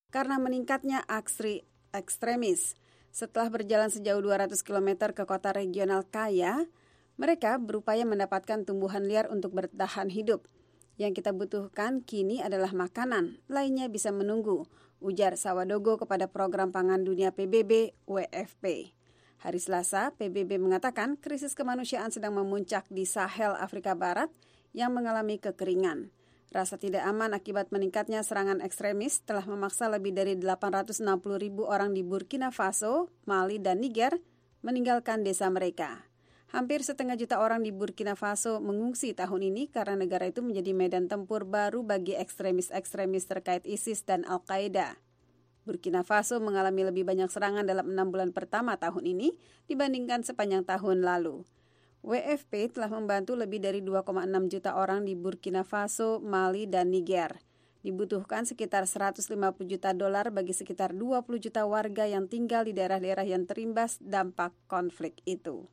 karena meningkatnya aksi ekstremis. Setelah berjalan sejauh 200 km ke kota regional kaya, mereka berupaya mendapatkan tumbuhan liar untuk bertahan hidup. Yang kita butuhkan kini adalah makanan, lainnya bisa menunggu, ujar Sawadogo kepada program pangan dunia PBB WFP. Hari Selasa, PBB mengatakan krisis kemanusiaan sedang memuncak di Sahel, Afrika Barat yang mengalami kekeringan. Rasa tidak aman akibat meningkatnya serangan ekstremis telah memaksa lebih dari 860.000 orang di Burkina Faso, Mali, dan Niger meninggalkan desa mereka. Hampir 500.000 orang di Burkina Faso mengungsi tahun ini karena negara itu menjadi medan tempur baru bagi ekstremis-ekstremis terkait ISIS dan Al-Qaeda. Burkina Faso mengalami lebih banyak serangan dalam 6 bulan pertama tahun ini dibandingkan sepanjang tahun lalu. WFP telah membantu lebih dari 2,6 juta orang di Burkina Faso, Mali, dan Niger. Dibutuhkan sekitar $150 juta bagi sekitar 20 juta warga yang tinggal di daerah-daerah yang terimbas dampak konflik itu.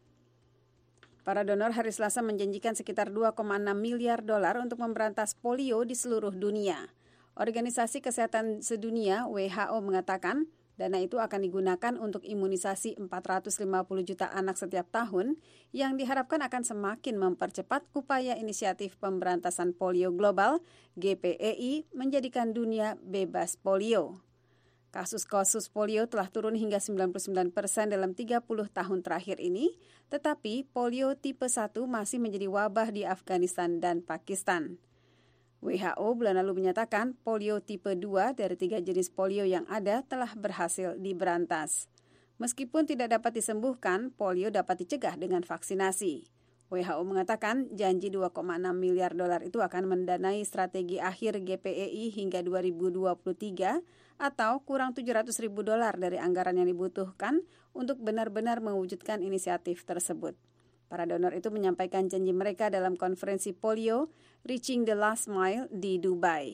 Para donor hari Selasa menjanjikan sekitar $2,6 miliar untuk memberantas polio di seluruh dunia. Organisasi Kesehatan Sedunia WHO mengatakan dana itu akan digunakan untuk imunisasi 450 juta anak setiap tahun yang diharapkan akan semakin mempercepat upaya inisiatif pemberantasan polio global GPEI menjadikan dunia bebas polio. Kasus-kasus polio telah turun hingga 99% dalam 30 tahun terakhir ini, tetapi polio tipe 1 masih menjadi wabah di Afghanistan dan Pakistan. WHO bulan lalu menyatakan polio tipe 2 dari 3 jenis polio yang ada telah berhasil diberantas. Meskipun tidak dapat disembuhkan, polio dapat dicegah dengan vaksinasi. WHO mengatakan janji $2,6 miliar itu akan mendanai strategi akhir GPEI hingga 2023 atau kurang $700.000 dari anggaran yang dibutuhkan untuk benar-benar mewujudkan inisiatif tersebut. Para donor itu menyampaikan janji mereka dalam konferensi polio Reaching the Last Mile di Dubai.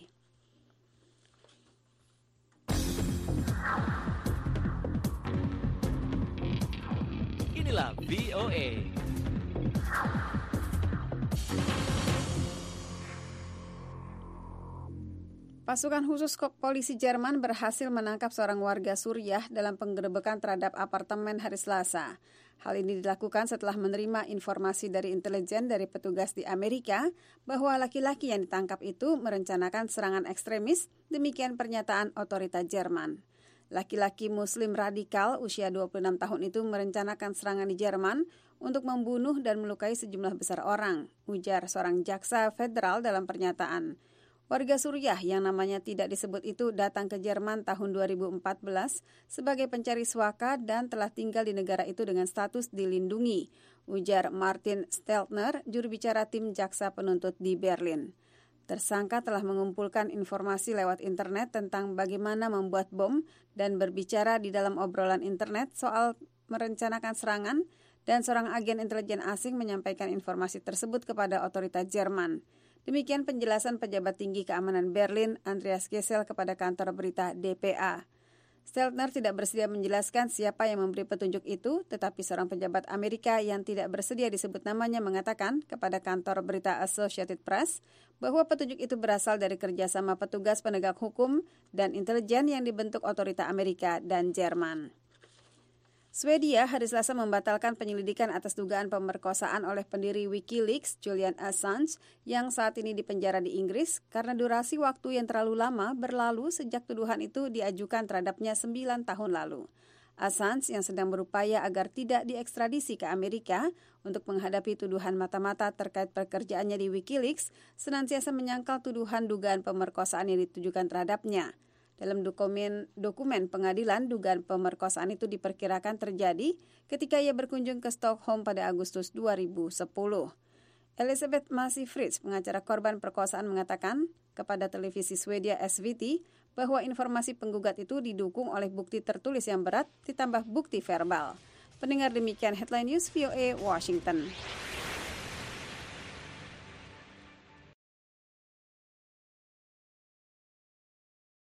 Inilah VOA. Pasukan khusus polisi Jerman berhasil menangkap seorang warga Suriah dalam penggerebekan terhadap apartemen hari Selasa. Hal ini dilakukan setelah menerima informasi dari intelijen dari petugas di Amerika bahwa laki-laki yang ditangkap itu merencanakan serangan ekstremis, demikian pernyataan otoritas Jerman. Laki-laki Muslim radikal usia 26 tahun itu merencanakan serangan di Jerman untuk membunuh dan melukai sejumlah besar orang, ujar seorang jaksa federal dalam pernyataan. Warga Suriah yang namanya tidak disebut itu datang ke Jerman tahun 2014 sebagai pencari suaka dan telah tinggal di negara itu dengan status dilindungi, ujar Martin Steltner, juru bicara tim jaksa penuntut di Berlin. Tersangka telah mengumpulkan informasi lewat internet tentang bagaimana membuat bom dan berbicara di dalam obrolan internet soal merencanakan serangan, dan seorang agen intelijen asing menyampaikan informasi tersebut kepada otoritas Jerman. Demikian penjelasan pejabat tinggi keamanan Berlin, Andreas Gessel, kepada kantor berita DPA. Steltner tidak bersedia menjelaskan siapa yang memberi petunjuk itu, tetapi seorang pejabat Amerika yang tidak bersedia disebut namanya mengatakan kepada kantor berita Associated Press bahwa petunjuk itu berasal dari kerjasama petugas penegak hukum dan intelijen yang dibentuk otoritas Amerika dan Jerman. Swedia hari Selasa membatalkan penyelidikan atas dugaan pemerkosaan oleh pendiri Wikileaks, Julian Assange, yang saat ini dipenjara di Inggris karena durasi waktu yang terlalu lama berlalu sejak tuduhan itu diajukan terhadapnya 9 tahun lalu. Assange yang sedang berupaya agar tidak diekstradisi ke Amerika untuk menghadapi tuduhan mata-mata terkait pekerjaannya di Wikileaks, senantiasa menyangkal tuduhan dugaan pemerkosaan yang ditujukan terhadapnya. Dalam dokumen pengadilan, dugaan pemerkosaan itu diperkirakan terjadi ketika ia berkunjung ke Stockholm pada Agustus 2010. Elisabeth Masi Fritz, pengacara korban perkosaan, mengatakan kepada televisi Swedia SVT bahwa informasi penggugat itu didukung oleh bukti tertulis yang berat ditambah bukti verbal. Pendengar, demikian Headline News VOA Washington.